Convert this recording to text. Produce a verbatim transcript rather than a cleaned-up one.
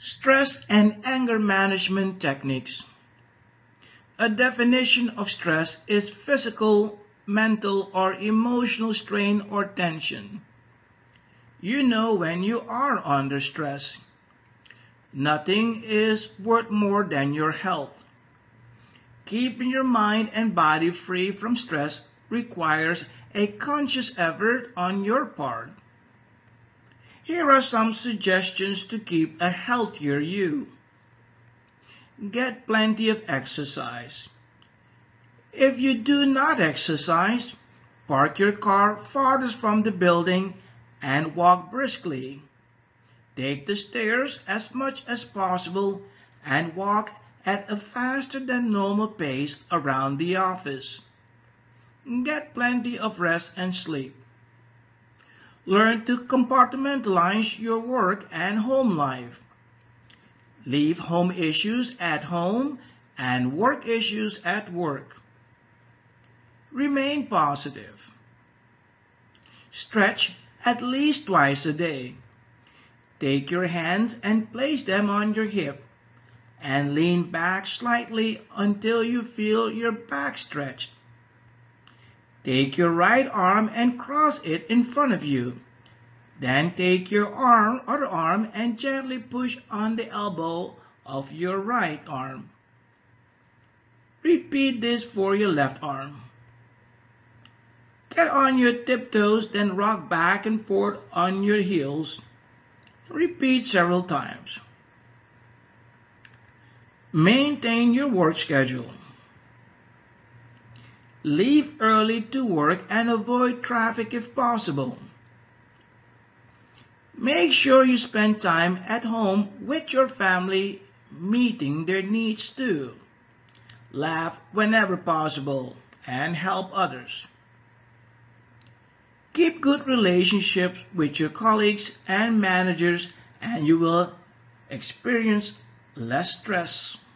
Stress and anger management techniques. A definition of stress is physical, mental, or emotional strain or tension. You know when you are under stress. Nothing is worth more than your health. Keeping your mind and body free from stress requires a conscious effort on your part. Here are some suggestions to keep a healthier you. Get plenty of exercise. If you do not exercise, park your car farthest from the building and walk briskly. Take the stairs as much as possible and walk at a faster than normal pace around the office. Get plenty of rest and sleep. Learn to compartmentalize your work and home life. Leave home issues at home and work issues at work. Remain positive. Stretch at least twice a day. Take your hands and place them on your hip and lean back slightly until you feel your back stretched. Take your right arm and cross it in front of you. Then take your arm, other arm and gently push on the elbow of your right arm. Repeat this for your left arm. Get on your tiptoes, then rock back and forth on your heels. Repeat several times. Maintain your work schedule. Leave early to work and avoid traffic if possible. Make sure you spend time at home with your family, meeting their needs too. Laugh whenever possible and help others. Keep good relationships with your colleagues and managers and you will experience less stress.